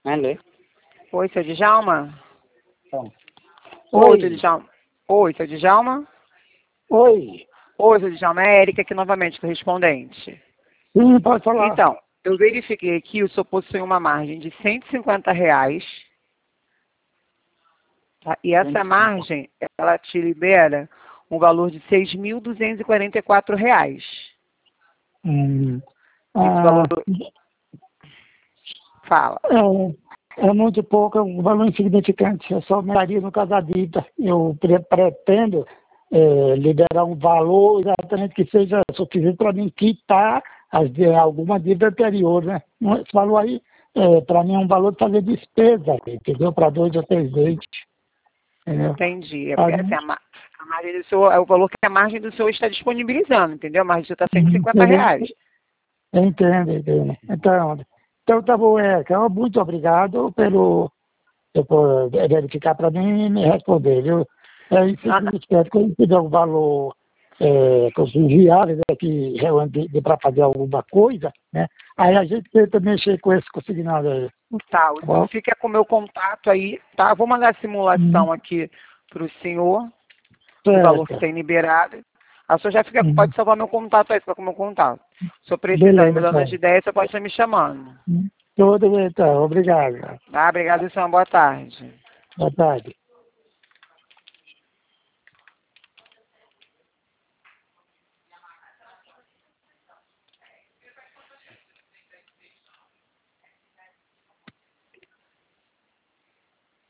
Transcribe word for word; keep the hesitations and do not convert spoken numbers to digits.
Alô? Oi, seu Djalma? Bom. Oi, seu Djalma. Oi, seu Djalma? Oi. Oi, seu Djalma. É a Érica aqui novamente, correspondente. Sim, pode falar. Então, eu verifiquei aqui, o senhor possui uma margem de cento e cinquenta reais. Tá? E essa margem, ela te libera um valor de seis mil duzentos e quarenta e quatro reais. Hum. Esse Ah, valor... Fala. é, é muito pouco, é um valor insignificante. Eu só me no caso da dívida. Eu pre- pretendo é, liberar um valor exatamente que seja suficiente para mim quitar as, de- alguma dívida anterior, né? Não, esse valor aí, é, para mim, é um valor de fazer despesa, entendeu? Para dois ou três meses. Entendeu? Entendi. É Pra porque assim, mim, a, ma- a margem do senhor é o valor que a margem do senhor está disponibilizando, entendeu? A margem do senhor está cento e cinquenta reais. eu entendo, entendo. Então, então tá bom, é, então, muito obrigado pelo por verificar para mim e me responder, viu? É isso Ah, que eu espero que eu tiver um valor é, que eu viável aqui para fazer alguma coisa, né? Aí a gente tenta mexer com esse consignado aí, tá, o tá senhor bom? fica com o meu contato aí, tá? Vou mandar a Uhum. simulação aqui para o senhor, do valor que Certo. tem liberado. A senhor já fica, Uhum. pode salvar meu contato aí, fica com o meu contato. Se eu precisar, Beleza, mudando de então. ideia, você pode estar me chamando. Uhum. Tudo bem, então. Obrigado. Tá? Obrigado, senhor. Boa tarde. Boa tarde.